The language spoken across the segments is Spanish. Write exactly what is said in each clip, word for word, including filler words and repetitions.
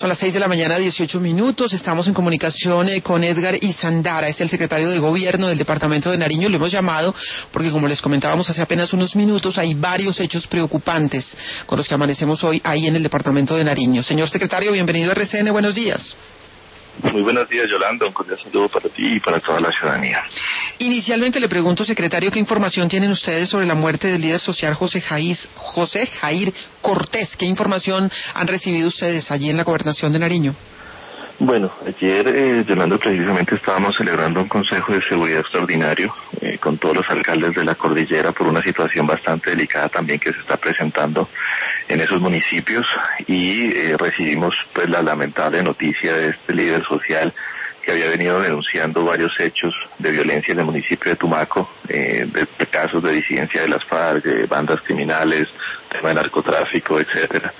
Son las seis de la mañana, dieciocho minutos. Estamos en comunicación eh, con Edgar Izandara, es el secretario de Gobierno del Departamento de Nariño. Lo hemos llamado porque, como les comentábamos hace apenas unos minutos, hay varios hechos preocupantes con los que amanecemos hoy ahí en el Departamento de Nariño. Señor secretario, bienvenido a R C N, buenos días. Muy buenos días, Yolanda, un cordial saludo para ti y para toda la ciudadanía. Inicialmente le pregunto, secretario, ¿qué información tienen ustedes sobre la muerte del líder social José Jair, José Jair Cortés? ¿Qué información han recibido ustedes allí en la Gobernación de Nariño? Bueno, ayer, eh, Yolanda, precisamente estábamos celebrando un Consejo de Seguridad extraordinario eh, con todos los alcaldes de la cordillera por una situación bastante delicada también que se está presentando en esos municipios y eh, recibimos pues la lamentable noticia de este líder social que había venido denunciando varios hechos de violencia en el municipio de Tumaco, eh, de, de casos de disidencia de las FARC, de bandas criminales, tema de narcotráfico, etcétera.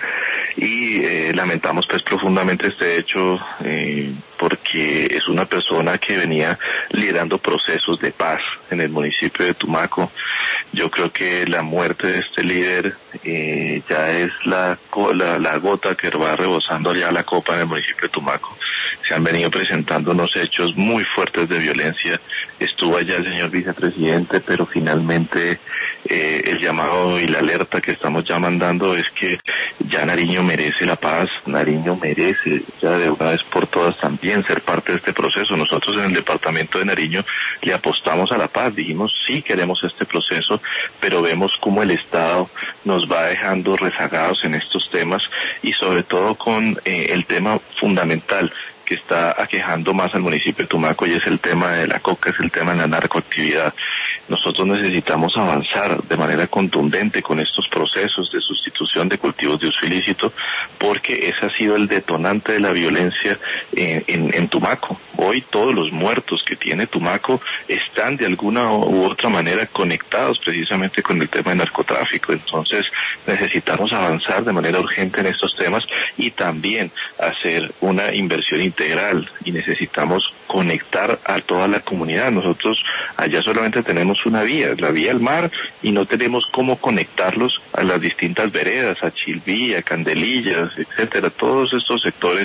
Y eh, lamentamos pues profundamente este hecho eh, porque es una persona que venía liderando procesos de paz en el municipio de Tumaco. Yo creo que la muerte de este líder eh, ya es la, la, la gota que va rebosando ya la copa en el municipio de Tumaco. Se han venido presentando unos hechos muy fuertes de violencia. Estuvo allá el señor vicepresidente, pero finalmente eh, el llamado y la alerta que estamos ya mandando es que ya Nariño merece la paz, Nariño merece ya de una vez por todas también ser parte de este proceso. Nosotros en el departamento de Nariño le apostamos a la paz, dijimos sí queremos este proceso, pero vemos cómo el Estado nos va dejando rezagados en estos temas y sobre todo con eh, el tema fundamental que está aquejando más al municipio de Tumaco y es el tema de la coca, es el tema de la narcoactividad. Nosotros necesitamos avanzar de manera contundente con estos procesos de sustitución de cultivos de uso ilícito porque ese ha sido el detonante de la violencia en, en, en Tumaco. Hoy todos los muertos que tiene Tumaco están de alguna u otra manera conectados precisamente con el tema de narcotráfico. Entonces necesitamos avanzar de manera urgente en estos temas y también hacer una inversión integral y necesitamos conectar a toda la comunidad. Nosotros allá solamente tenemos una vía, la vía al mar, y no tenemos cómo conectarlos a las distintas veredas, a Chilví, a Candelillas, etcétera, todos estos sectores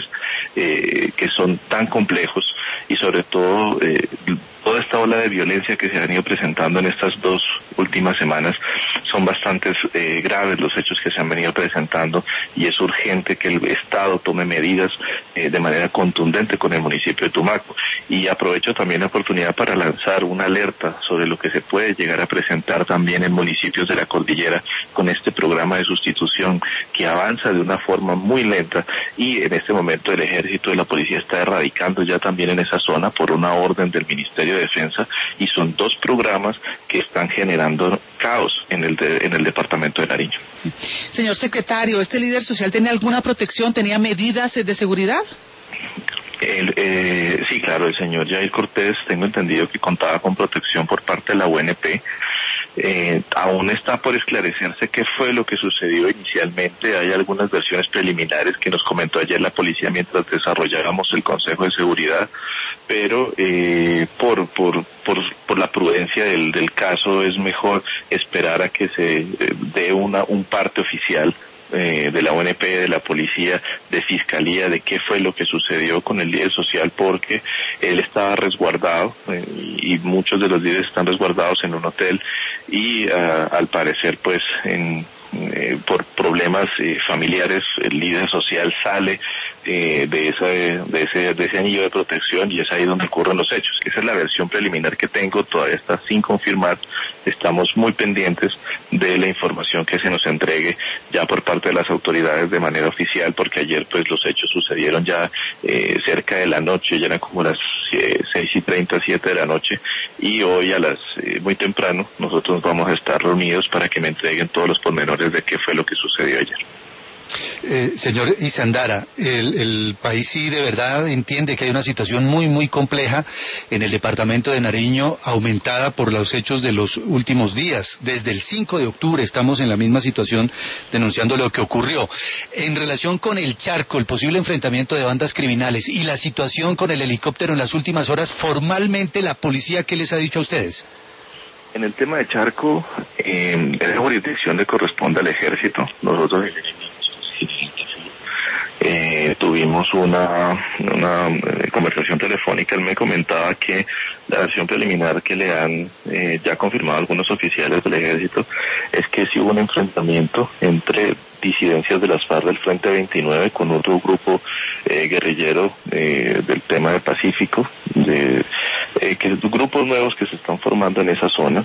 eh, que son tan complejos y sobre todo eh, toda esta ola de violencia que se han ido presentando en estas dos últimas semanas son bastante eh, graves los hechos que se han venido presentando y es urgente que el Estado tome medidas eh, de manera contundente con el municipio de Tumaco. Y aprovecho también la oportunidad para lanzar una alerta sobre lo que se puede llegar a presentar también en municipios de la cordillera con este programa de sustitución que avanza de una forma muy lenta y en este momento el ejército y la policía está erradicando ya también en esa zona por una orden del Ministerio de Defensa y son dos programas que están generando caos en el de, en el departamento de Nariño. Sí. Señor secretario, ¿este líder social tenía alguna protección, tenía medidas de seguridad? El, eh, sí, claro, el señor Jair Cortés, tengo entendido que contaba con protección por parte de la U N P. Eh, aún está por esclarecerse qué fue lo que sucedió inicialmente. Hay algunas versiones preliminares que nos comentó ayer la policía mientras desarrollábamos el Consejo de Seguridad, pero eh, por, por, por, por la prudencia del, del caso es mejor esperar a que se eh, dé una, un parte oficial Eh, de la U N P, de la policía, de fiscalía, de qué fue lo que sucedió con el líder social, porque él estaba resguardado eh, y muchos de los líderes están resguardados en un hotel y uh, al parecer pues en Eh, por problemas eh, familiares el líder social sale eh, de, esa, de, ese, de ese anillo de protección y es ahí donde ocurren los hechos. Esa es la versión preliminar que tengo, todavía está sin confirmar, estamos muy pendientes de la información que se nos entregue ya por parte de las autoridades de manera oficial, porque ayer pues los hechos sucedieron ya eh, cerca de la noche, ya eran como las eh, seis y treinta, siete de la noche y hoy a las eh, muy temprano nosotros vamos a estar reunidos para que me entreguen todos los pormenores de qué fue lo que sucedió ayer. Eh, señor Izandara, el, el país sí de verdad entiende que hay una situación muy muy compleja en el departamento de Nariño, aumentada por los hechos de los últimos días. Desde el cinco de octubre estamos en la misma situación denunciando lo que ocurrió. En relación con el Charco, el posible enfrentamiento de bandas criminales y la situación con el helicóptero en las últimas horas, formalmente la policía, ¿qué les ha dicho a ustedes? En el tema de Charco, eh, esa jurisdicción le corresponde al ejército. Nosotros eh, tuvimos una, una eh, conversación telefónica. Él me comentaba que la versión preliminar que le han eh, ya confirmado algunos oficiales del ejército es que sí hubo un enfrentamiento entre disidencias de las FARC del Frente veintinueve con otro grupo eh, guerrillero eh, del tema del Pacífico, de eh, que grupos nuevos que se están formando en esa zona.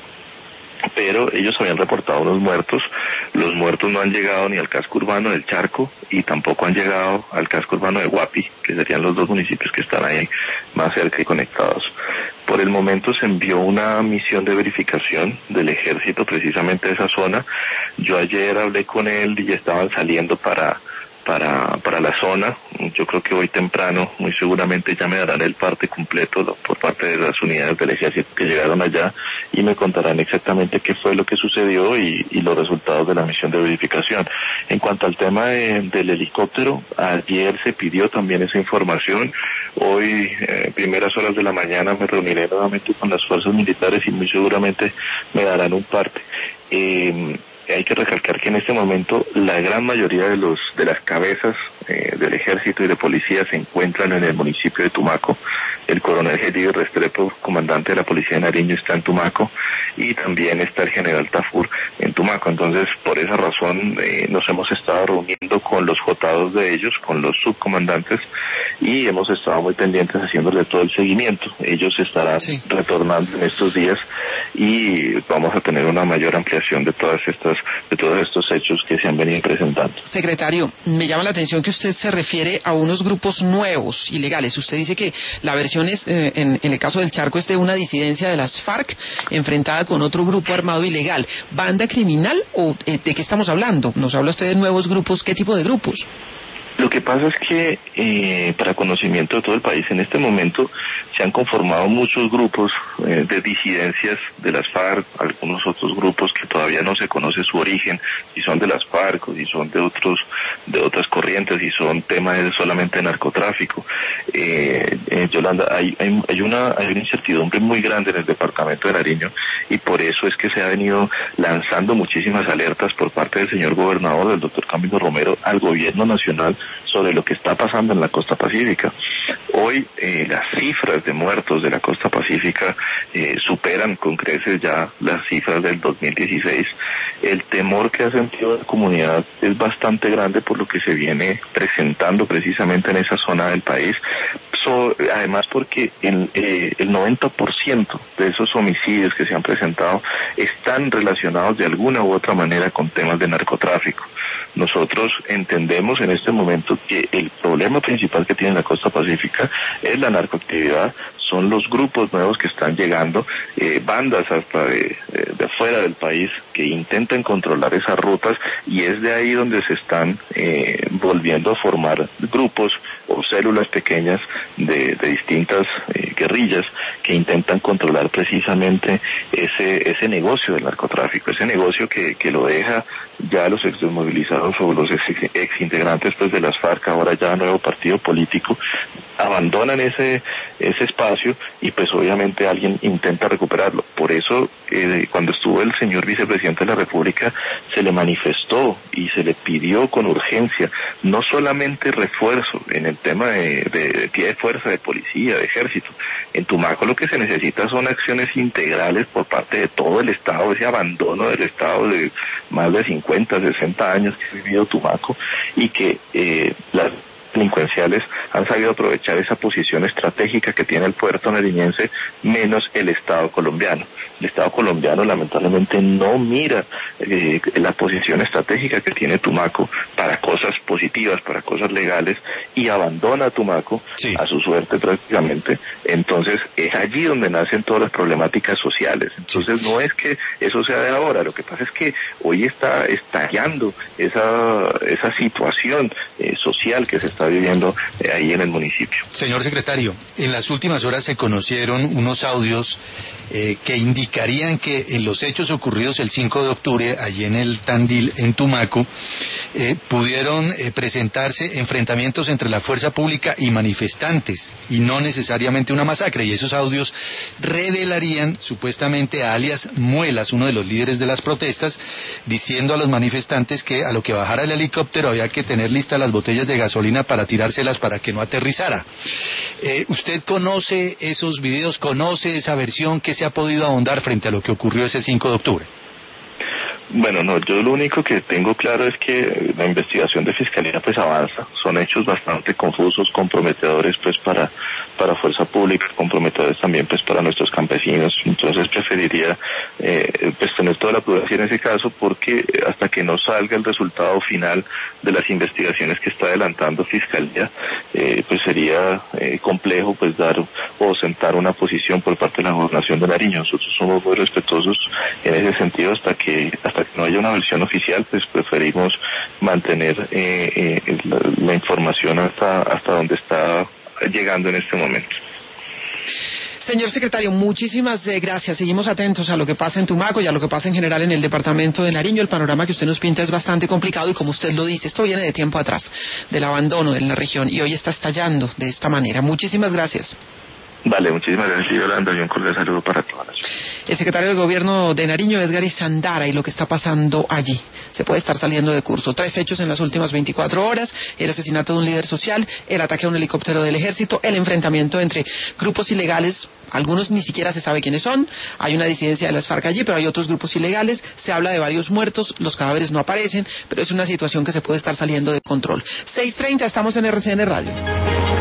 Pero ellos habían reportado unos muertos. Los muertos no han llegado ni al casco urbano del Charco y tampoco han llegado al casco urbano de Guapi, que serían los dos municipios que están ahí más cerca y conectados. Por el momento se envió una misión de verificación del ejército precisamente a esa zona. Yo ayer hablé con él y ya estaban saliendo para para para la zona. Yo creo que hoy temprano muy seguramente ya me darán el parte completo por parte de las unidades del ejército que llegaron allá y me contarán exactamente qué fue lo que sucedió y, y los resultados de la misión de verificación. En cuanto al tema de, del helicóptero, ayer se pidió también esa información. Hoy, eh, primeras horas de la mañana, me reuniré nuevamente con las fuerzas militares y muy seguramente me darán un parte. Eh, Hay que recalcar que en este momento la gran mayoría de los de las cabezas eh, del ejército y de policía se encuentran en el municipio de Tumaco. El coronel Gedido Restrepo, comandante de la policía de Nariño, está en Tumaco y también está el general Tafur en Tumaco. Entonces, por esa razón eh, nos hemos estado reuniendo con los jotados de ellos, con los subcomandantes, y hemos estado muy pendientes haciéndole todo el seguimiento. Ellos estarán sí. retornando en estos días y vamos a tener una mayor ampliación de todas estas de todos estos hechos que se han venido presentando. Secretario, me llama la atención que usted se refiere a unos grupos nuevos, ilegales. Usted dice que la versión es, eh, en, en el caso del Charco, es de una disidencia de las FARC enfrentada con otro grupo armado ilegal. ¿Banda criminal o eh, de qué estamos hablando? ¿Nos habla usted de nuevos grupos? ¿Qué tipo de grupos? Lo que pasa es que, eh, para conocimiento de todo el país, en este momento se han conformado muchos grupos eh, de disidencias de las FARC, algunos otros grupos que todavía no se conoce su origen, si son de las FARC o si son de otros, de otras corrientes, si son temas de solamente narcotráfico. Eh, eh, Yolanda, hay, hay, hay una, hay una incertidumbre muy grande en el departamento de Nariño y por eso es que se ha venido lanzando muchísimas alertas por parte del señor gobernador, del doctor Camilo Romero, al gobierno nacional sobre lo que está pasando en la costa pacífica. Hoy eh, las cifras de muertos de la costa pacífica eh, superan con creces ya las cifras del dos mil dieciséis. El temor que ha sentido la comunidad es bastante grande por lo que se viene presentando precisamente en esa zona del país. So, además porque el, eh, el noventa por ciento de esos homicidios que se han presentado están relacionados de alguna u otra manera con temas de narcotráfico. Nosotros entendemos en este momento que el problema principal que tiene la costa pacífica es la narcoactividad, son los grupos nuevos que están llegando, eh, bandas hasta de, de, de afuera del país que intentan controlar esas rutas y es de ahí donde se están eh, volviendo a formar grupos o células pequeñas de, de distintas eh, guerrillas que intentan controlar precisamente ese ese negocio del narcotráfico, ese negocio que, que lo deja ya los ex desmovilizados o los ex, ex integrantes pues de las FARC, ahora ya nuevo partido político, abandonan ese ese espacio y pues obviamente alguien intenta recuperarlo. Por eso eh, cuando estuvo el señor vicepresidente de la República se le manifestó y se le pidió con urgencia no solamente refuerzo en el tema de, de, de pie de fuerza de policía, de ejército. En Tumaco lo que se necesita son acciones integrales por parte de todo el Estado, ese abandono del Estado de más de cincuenta, sesenta años que ha vivido Tumaco y que eh, las delincuenciales han sabido aprovechar esa posición estratégica que tiene el puerto nariñense menos el Estado colombiano. El Estado colombiano lamentablemente no mira eh, la posición estratégica que tiene Tumaco para cosas positivas, para cosas legales y abandona a Tumaco sí. a su suerte prácticamente. Entonces es allí donde nacen todas las problemáticas sociales. Entonces sí. no es que eso sea de ahora, lo que pasa es que hoy está estallando esa esa situación eh, social que se está está viviendo eh, ahí en el municipio. Señor secretario, en las últimas horas se conocieron unos audios eh, que indicarían que en los hechos ocurridos el cinco de octubre, allí en el Tandil, en Tumaco, eh, pudieron eh, presentarse enfrentamientos entre la fuerza pública y manifestantes, y no necesariamente una masacre, y esos audios revelarían supuestamente a alias Muelas, uno de los líderes de las protestas, diciendo a los manifestantes que a lo que bajara el helicóptero había que tener listas las botellas de gasolina para tirárselas para que no aterrizara. Eh, ¿Usted conoce esos videos, conoce esa versión? ¿Qué se ha podido ahondar frente a lo que ocurrió ese cinco de octubre? Bueno, no, yo lo único que tengo claro es que la investigación de Fiscalía pues avanza, son hechos bastante confusos, comprometedores pues para para fuerza pública, comprometedores también pues para nuestros campesinos, entonces preferiría eh, pues tener toda la prudencia en ese caso, porque hasta que no salga el resultado final de las investigaciones que está adelantando Fiscalía, eh, pues sería eh, complejo pues dar o sentar una posición por parte de la Gobernación de Nariño. Nosotros somos muy respetuosos en ese sentido hasta que hasta que no haya una versión oficial, pues preferimos mantener eh, eh, la, la información hasta hasta donde está llegando en este momento. Señor secretario, muchísimas eh, gracias. Seguimos atentos a lo que pasa en Tumaco y a lo que pasa en general en el departamento de Nariño. El panorama que usted nos pinta es bastante complicado y, como usted lo dice, esto viene de tiempo atrás, del abandono de la región, y hoy está estallando de esta manera. Muchísimas gracias. Vale, muchísimas gracias, Yolanda, y un cordial saludo para todas. El secretario de Gobierno de Nariño, Edgar Isandara, y lo que está pasando allí. Se puede estar saliendo de curso. Tres hechos en las últimas veinticuatro horas: el asesinato de un líder social, el ataque a un helicóptero del ejército, el enfrentamiento entre grupos ilegales, algunos ni siquiera se sabe quiénes son, hay una disidencia de las FARC allí, pero hay otros grupos ilegales, se habla de varios muertos, los cadáveres no aparecen, pero es una situación que se puede estar saliendo de control. seis treinta, estamos en R C N Radio.